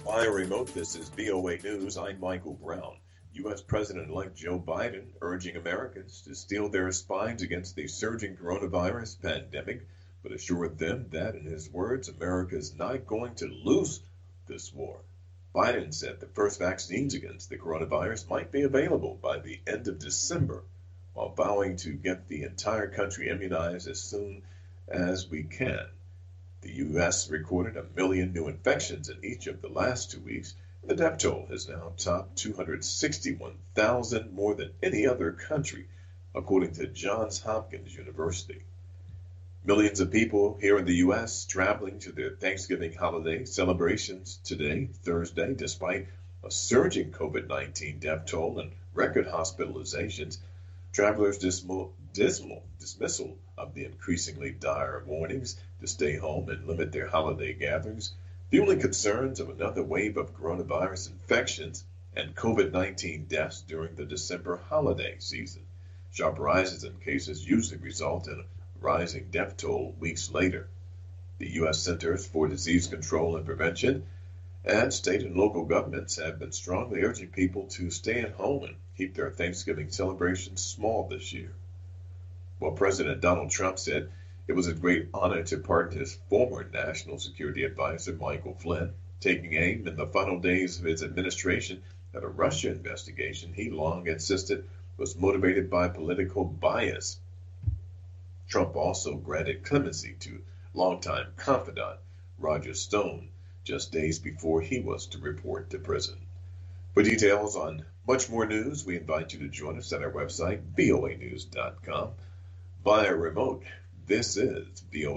Via remote, this is VOA News. I'm Michael Brown. U.S. President-elect Joe Biden urging Americans to steel their spines against the surging coronavirus pandemic, but assured them that, in his words, America is not going to lose this war. Biden said the first vaccines against the coronavirus might be available by the end of December, while vowing to get the entire country immunized as soon as we can. The U.S. recorded 1 million new infections in each of the last 2 weeks, and the death toll has now topped 261,000, more than any other country, according to Johns Hopkins University. Millions of people here in the U.S. traveling to their Thanksgiving holiday celebrations today, Thursday, despite a surging COVID-19 death toll and record hospitalizations. Travelers' dismissal of the increasingly dire warnings to stay home and limit their holiday gatherings, fueling concerns of another wave of coronavirus infections and COVID-19 deaths during the December holiday season. Sharp rises in cases usually result in a rising death toll weeks later. The U.S. Centers for Disease Control and Prevention and state and local governments have been strongly urging people to stay at home and keep their Thanksgiving celebrations small this year. Well, President Donald Trump said it was a great honor to pardon his former National Security Advisor, Michael Flynn, taking aim in the final days of his administration at a Russia investigation he long insisted was motivated by political bias. Trump also granted clemency to longtime confidant Roger Stone just days before he was to report to prison. For details on much more news, we invite you to join us at our website, voanews.com. Via remote, this is VOA.